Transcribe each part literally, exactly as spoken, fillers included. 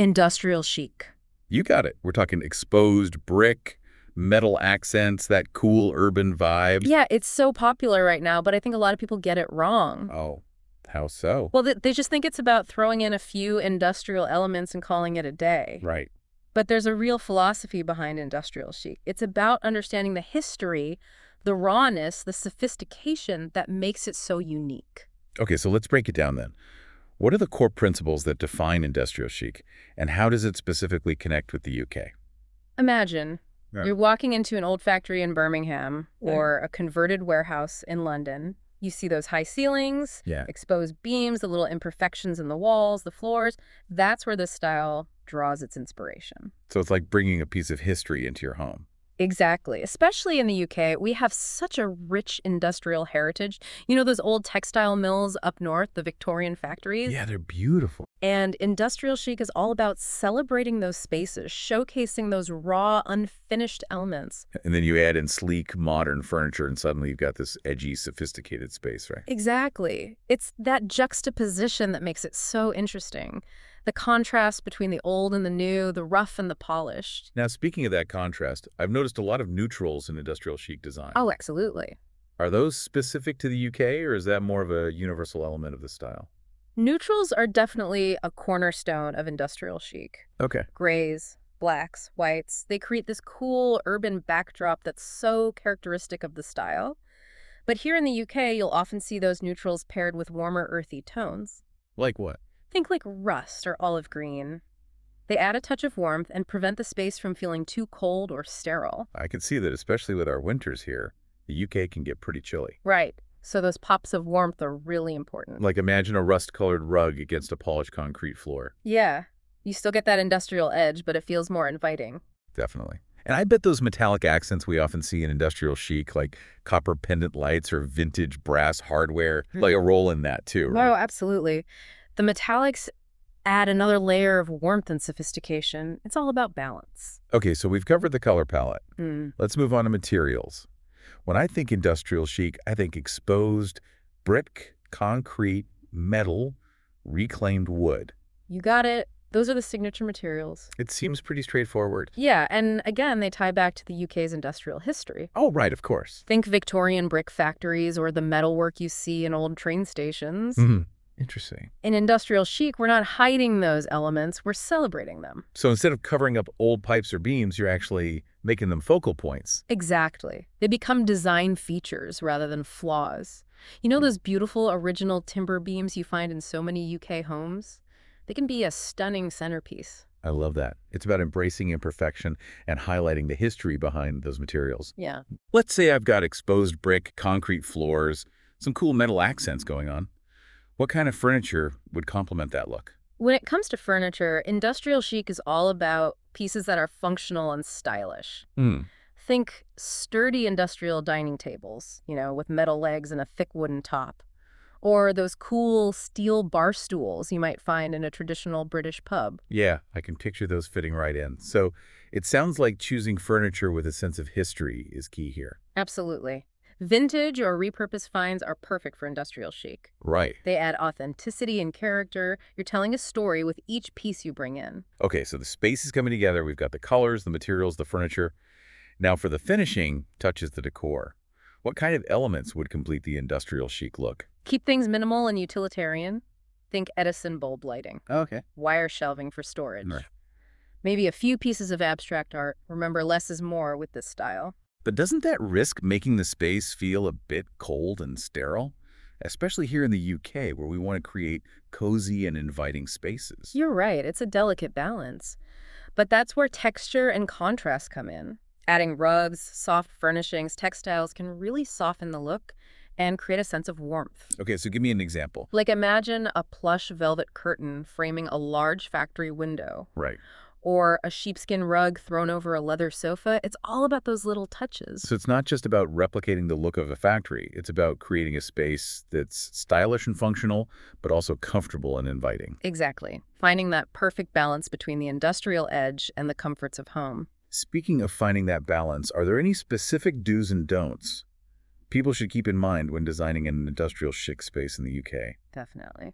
Industrial chic. You got it. We're talking exposed brick, metal accents, that cool urban vibe. Yeah, it's so popular right now, but I think a lot of people get it wrong. Oh, how so? Well, they, they just think it's about throwing in a few industrial elements and calling it a day. Right. But there's a real philosophy behind industrial chic. It's about understanding the history, the rawness, the sophistication that makes it so unique. Okay, so let's break it down then. What are the core principles that define industrial chic, and how does it specifically connect with the U K? Imagine Yeah. you're walking into an old factory in Birmingham or a converted warehouse in London. You see those high ceilings, Yeah. exposed beams, the little imperfections in the walls, the floors. That's where this style draws its inspiration. So it's like bringing a piece of history into your home. Exactly. Especially in the U K, we have such a rich industrial heritage. You know those old textile mills up north, the Victorian factories? Yeah, they're beautiful. And industrial chic is all about celebrating those spaces, showcasing those raw, unfinished elements. And then you add in sleek, modern furniture, and suddenly you've got this edgy, sophisticated space, right? Exactly. It's that juxtaposition that makes it so interesting. The contrast between the old and the new, the rough and the polished. Now, speaking of that contrast, I've noticed a lot of neutrals in industrial chic design. Oh, absolutely. Are those specific to the U K, or is that more of a universal element of the style? Neutrals are definitely a cornerstone of industrial chic. Okay. Grays, blacks, whites, they create this cool urban backdrop that's so characteristic of the style. But here in the U K, you'll often see those neutrals paired with warmer, earthy tones. Like what? Think like rust or olive green. They add a touch of warmth and prevent the space from feeling too cold or sterile. I can see that, especially with our winters here, the U K can get pretty chilly. Right. So those pops of warmth are really important. Like imagine a rust-colored rug against a polished concrete floor. Yeah. You still get that industrial edge, but it feels more inviting. Definitely. And I bet those metallic accents we often see in industrial chic, like copper pendant lights or vintage brass hardware, play a role in that too, right? Oh, absolutely. The metallics add another layer of warmth and sophistication. It's all about balance. Okay, so we've covered the color palette. Mm. Let's move on to materials. When I think industrial chic, I think exposed brick, concrete, metal, reclaimed wood. You got it. Those are the signature materials. It seems pretty straightforward. Yeah, and again, they tie back to the U K's industrial history. Oh, right, of course. Think Victorian brick factories or the metalwork you see in old train stations. Mm-hmm. Interesting. In industrial chic, we're not hiding those elements, we're celebrating them. So instead of covering up old pipes or beams, you're actually making them focal points. Exactly. They become design features rather than flaws. You know those beautiful original timber beams you find in so many U K homes? They can be a stunning centerpiece. I love that. It's about embracing imperfection and highlighting the history behind those materials. Yeah. Let's say I've got exposed brick, concrete floors, some cool metal accents going on. What kind of furniture would complement that look? When it comes to furniture, industrial chic is all about pieces that are functional and stylish. Hmm. Think sturdy industrial dining tables, you know, with metal legs and a thick wooden top. Or those cool steel bar stools you might find in a traditional British pub. Yeah, I can picture those fitting right in. So it sounds like choosing furniture with a sense of history is key here. Absolutely. Vintage or repurposed finds are perfect for industrial chic. Right. They add authenticity and character. You're telling a story with each piece you bring in. Okay, so the space is coming together. We've got the colors, the materials, the furniture. Now for the finishing touches the decor. What kind of elements would complete the industrial chic look? Keep things minimal and utilitarian. Think Edison bulb lighting. Okay. Wire shelving for storage. Right. Maybe a few pieces of abstract art. Remember, less is more with this style. But doesn't that risk making the space feel a bit cold and sterile? Especially here in the U K, where we want to create cozy and inviting spaces. You're right. It's a delicate balance. But that's where texture and contrast come in. Adding rugs, soft furnishings, textiles can really soften the look and create a sense of warmth. Okay, so give me an example. Like imagine a plush velvet curtain framing a large factory window. Right. Or a sheepskin rug thrown over a leather sofa. It's all about those little touches. So it's not just about replicating the look of a factory. It's about creating a space that's stylish and functional, but also comfortable and inviting. Exactly. Finding that perfect balance between the industrial edge and the comforts of home. Speaking of finding that balance, are there any specific do's and don'ts people should keep in mind when designing an industrial chic space in the U K? Definitely.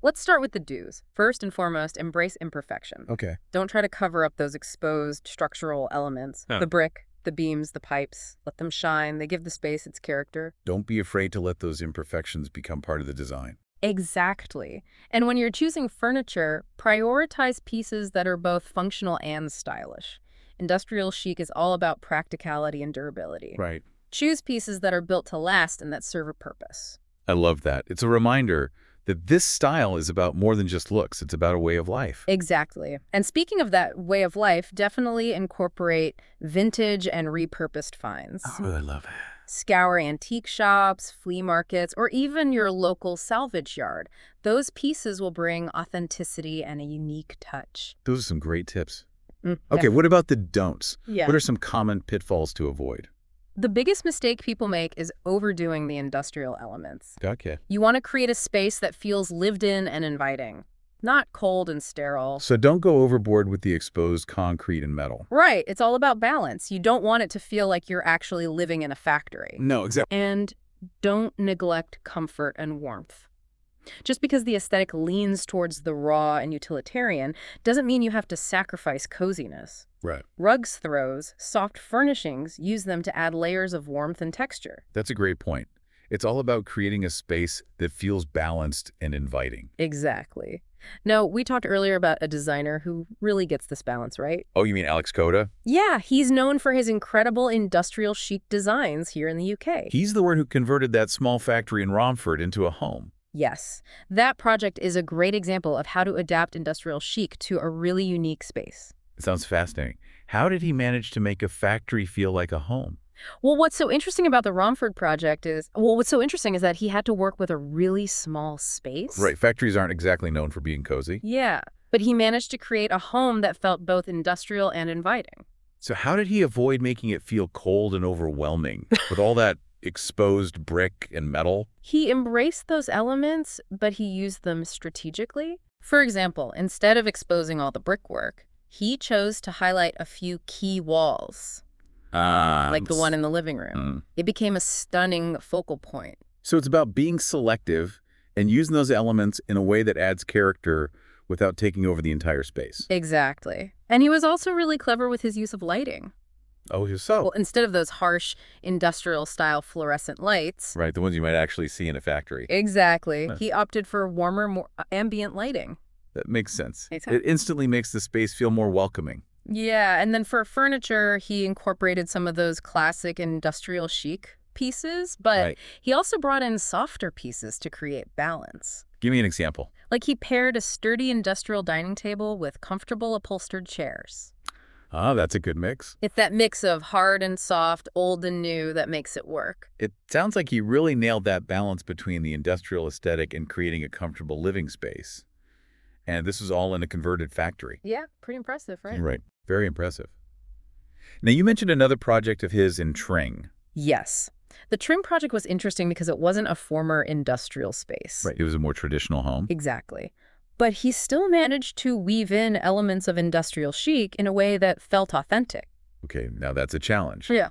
Let's start with the do's. First and foremost, embrace imperfection. Okay. Don't try to cover up those exposed structural elements. Huh. The brick, the beams, the pipes. Let them shine. They give the space its character. Don't be afraid to let those imperfections become part of the design. Exactly. And when you're choosing furniture, prioritize pieces that are both functional and stylish. Industrial chic is all about practicality and durability. Right. Choose pieces that are built to last and that serve a purpose. I love that. It's a reminder that this style is about more than just looks. It's about a way of life. Exactly. And speaking of that way of life, definitely incorporate vintage and repurposed finds. Oh, I love it. Scour antique shops, flea markets, or even your local salvage yard. Those pieces will bring authenticity and a unique touch. Those are some great tips. Mm, Okay, what about the don'ts? Yeah. What are some common pitfalls to avoid? The biggest mistake people make is overdoing the industrial elements. Okay. You want to create a space that feels lived in and inviting, not cold and sterile. So don't go overboard with the exposed concrete and metal. Right. It's all about balance. You don't want it to feel like you're actually living in a factory. No, exactly. And don't neglect comfort and warmth. Just because the aesthetic leans towards the raw and utilitarian doesn't mean you have to sacrifice coziness. Right. Rugs throws, soft furnishings, use them to add layers of warmth and texture. That's a great point. It's all about creating a space that feels balanced and inviting. Exactly. Now, we talked earlier about a designer who really gets this balance, right? Oh, you mean Alex Coda? Yeah, he's known for his incredible industrial chic designs here in the U K. He's the one who converted that small factory in Romford into a home. Yes, that project is a great example of how to adapt industrial chic to a really unique space. It sounds fascinating. How did he manage to make a factory feel like a home? Well, what's so interesting about the Romford project is, well, what's so interesting is that he had to work with a really small space. Right, factories aren't exactly known for being cozy. Yeah, but he managed to create a home that felt both industrial and inviting. So how did he avoid making it feel cold and overwhelming with all that exposed brick and metal? He embraced those elements, but he used them strategically. For example, instead of exposing all the brickwork, he chose to highlight a few key walls, Um, like the one in the living room. Mm. It became a stunning focal point. So it's about being selective and using those elements in a way that adds character without taking over the entire space. Exactly. And he was also really clever with his use of lighting. Oh, so? Well, instead of those harsh industrial-style fluorescent lights. Right, the ones you might actually see in a factory. Exactly. Huh. He opted for warmer, more ambient lighting. That makes sense. Makes sense. It instantly makes the space feel more welcoming. Yeah, and then for furniture, he incorporated some of those classic industrial chic pieces, but Right. he also brought in softer pieces to create balance. Give me an example. Like he paired a sturdy industrial dining table with comfortable upholstered chairs. Ah, that's a good mix. It's that mix of hard and soft, old and new that makes it work. It sounds like he really nailed that balance between the industrial aesthetic and creating a comfortable living space. And this was all in a converted factory. Yeah, pretty impressive, right? Right. Very impressive. Now, you mentioned another project of his in Tring. Yes. The Trim project was interesting because it wasn't a former industrial space. Right. It was a more traditional home. Exactly. But he still managed to weave in elements of industrial chic in a way that felt authentic. Okay, now that's a challenge. Yeah.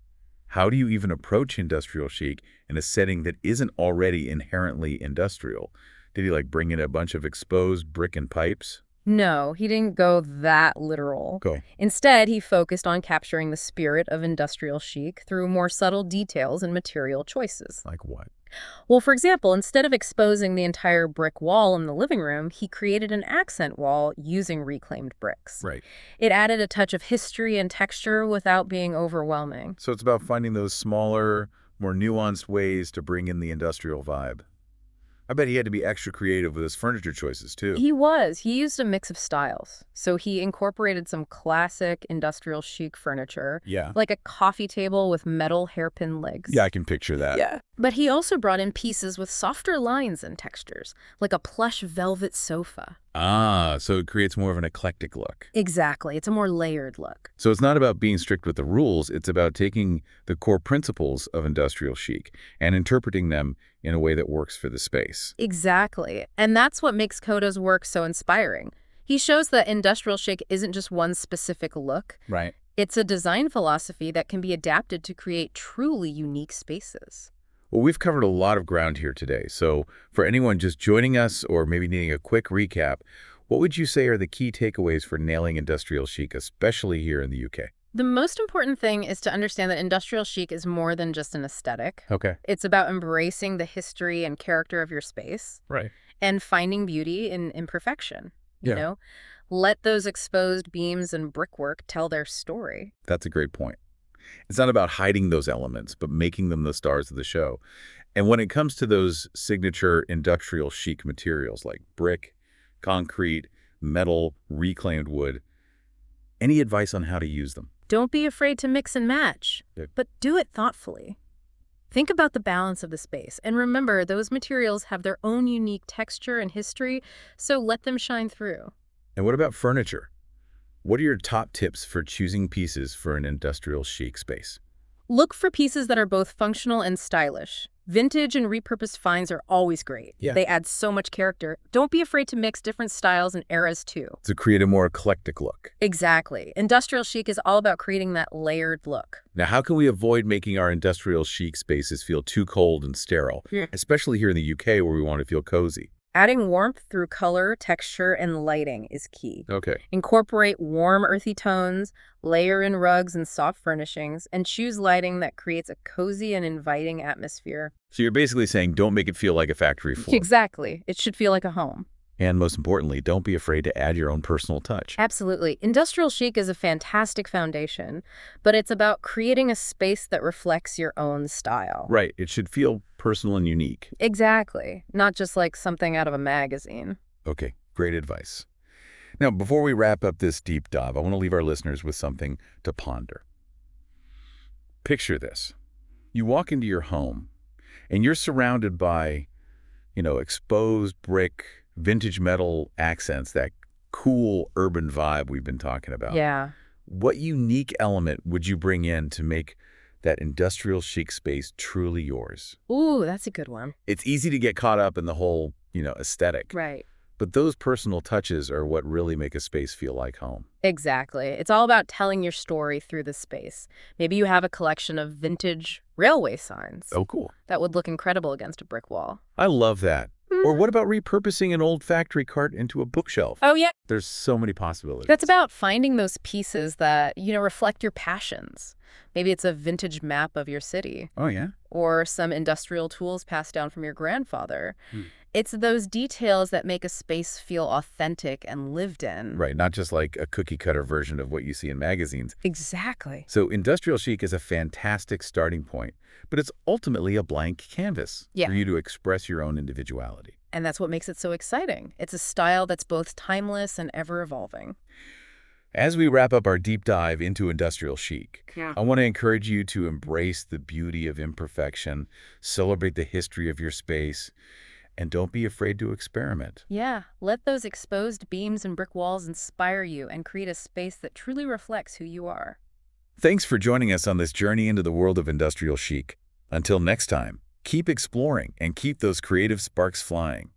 How do you even approach industrial chic in a setting that isn't already inherently industrial? Did he like bring in a bunch of exposed brick and pipes? No, he didn't go that literal. Go. Instead, he focused on capturing the spirit of industrial chic through more subtle details and material choices. Like what? Well, for example, instead of exposing the entire brick wall in the living room, he created an accent wall using reclaimed bricks. Right. It added a touch of history and texture without being overwhelming. So it's about finding those smaller, more nuanced ways to bring in the industrial vibe. I bet he had to be extra creative with his furniture choices, too. He was. He used a mix of styles. So he incorporated some classic industrial chic furniture, Yeah. like a coffee table with metal hairpin legs. Yeah, I can picture that. Yeah. But he also brought in pieces with softer lines and textures, like a plush velvet sofa. Ah, so it creates more of an eclectic look. Exactly. It's a more layered look. So it's not about being strict with the rules, it's about taking the core principles of industrial chic and interpreting them in a way that works for the space. Exactly. And that's what makes Coda's work so inspiring. He shows that industrial chic isn't just one specific look. Right. It's a design philosophy that can be adapted to create truly unique spaces. Well, we've covered a lot of ground here today. So for anyone just joining us or maybe needing a quick recap, what would you say are the key takeaways for nailing industrial chic, especially here in the U K? The most important thing is to understand that industrial chic is more than just an aesthetic. Okay. It's about embracing the history and character of your space Right. and finding beauty in imperfection. You Yeah. know, let those exposed beams and brickwork tell their story. That's a great point. It's not about hiding those elements, but making them the stars of the show. And when it comes to those signature industrial chic materials like brick, concrete, metal, reclaimed wood, any advice on how to use them? Don't be afraid to mix and match, Yeah. but do it thoughtfully. Think about the balance of the space, and remember, those materials have their own unique texture and history, so let them shine through. And what about furniture? What are your top tips for choosing pieces for an industrial chic space? Look for pieces that are both functional and stylish. Vintage and repurposed finds are always great. Yeah. They add so much character. Don't be afraid to mix different styles and eras, too. To create a more eclectic look. Exactly. Industrial chic is all about creating that layered look. Now, how can we avoid making our industrial chic spaces feel too cold and sterile, Yeah. especially here in the U K where we want to feel cozy? Adding warmth through color, texture, and lighting is key. Okay. Incorporate warm, earthy tones, layer in rugs and soft furnishings, and choose lighting that creates a cozy and inviting atmosphere. So you're basically saying don't make it feel like a factory floor. Exactly. It should feel like a home. And most importantly, don't be afraid to add your own personal touch. Absolutely. Industrial chic is a fantastic foundation, but it's about creating a space that reflects your own style. Right. It should feel personal and unique. Exactly. Not just like something out of a magazine. Okay. Great advice. Now, before we wrap up this deep dive, I want to leave our listeners with something to ponder. Picture this. You walk into your home, and you're surrounded by, you know, exposed brick, vintage metal accents, that cool urban vibe we've been talking about. Yeah. What unique element would you bring in to make that industrial chic space truly yours? Ooh, that's a good one. It's easy to get caught up in the whole, you know, aesthetic. Right. But those personal touches are what really make a space feel like home. Exactly. It's all about telling your story through the space. Maybe you have a collection of vintage railway signs Oh, cool. that would look incredible against a brick wall. I love that. Or what about repurposing an old factory cart into a bookshelf? Oh, yeah. There's so many possibilities. That's about finding those pieces that, you know, reflect your passions. Maybe it's a vintage map of your city Oh, yeah? or some industrial tools passed down from your grandfather. Hmm. It's those details that make a space feel authentic and lived in. Right, not just like a cookie-cutter version of what you see in magazines. Exactly. So industrial chic is a fantastic starting point, but it's ultimately a blank canvas Yeah. for you to express your own individuality. And that's what makes it so exciting. It's a style that's both timeless and ever-evolving. As we wrap up our deep dive into industrial chic, Yeah. I want to encourage you to embrace the beauty of imperfection, celebrate the history of your space, and don't be afraid to experiment. Yeah, let those exposed beams and brick walls inspire you and create a space that truly reflects who you are. Thanks for joining us on this journey into the world of industrial chic. Until next time, keep exploring and keep those creative sparks flying.